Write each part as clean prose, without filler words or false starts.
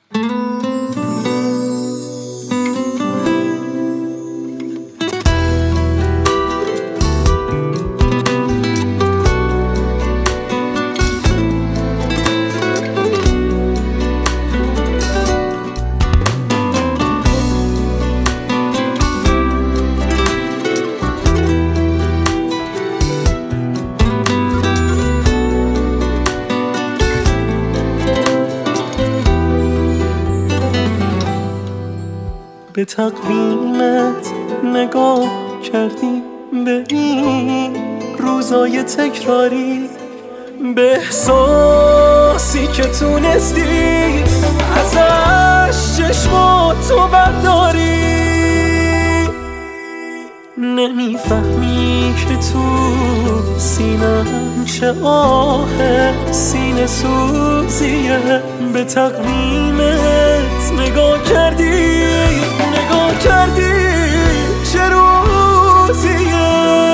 به تقویمت نگاه کردی، به این روزای تکراری، به احساسی که تونستی ازش چشماتو برداری. نمیفهمی که تو سینم چه آه سینه سوزیه. به تقویمت نگاه کردی چه روزیه.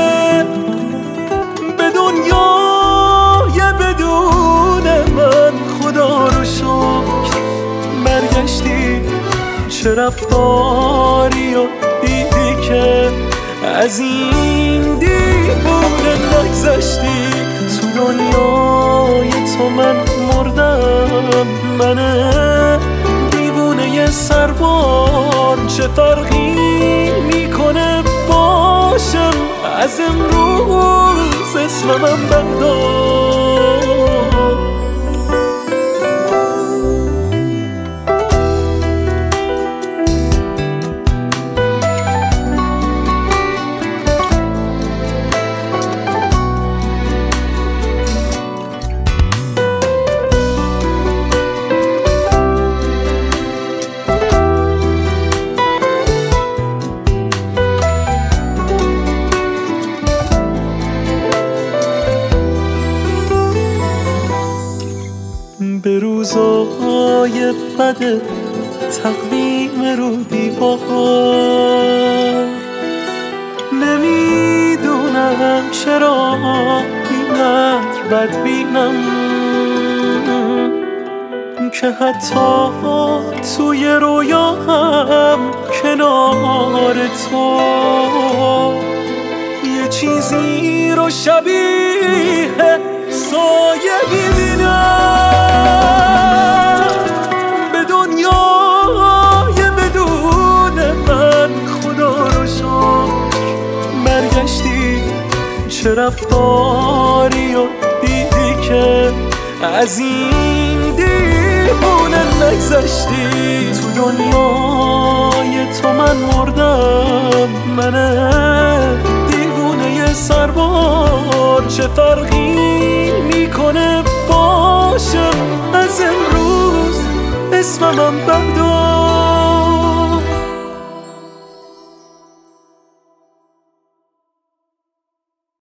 به دنیای بدون من خدا رو شکر برگشتی. چه رفتاری و دیدی که از این دیوونه نگذشتی. تو دنیای تو من مردم، من دیوونه سربار. چه فرقی میکنه باشم از امروز اسمم بردار. به روزای بد تقویم رو دیوار، نمیدونم چرا اینقدر بد بینم که حتی توی رویاهم کنار تو یه چیزی رو شبیه سایه میبینم. به دنیای بدون من خدا رو شکر برگشتی. چه رفتاری و دیدی که از این دیوونه نگذشتی. تو دنیای تو من مردم، من دیوونه سربار. چه فرقی میکنه باشم از امروز اسمم بردار.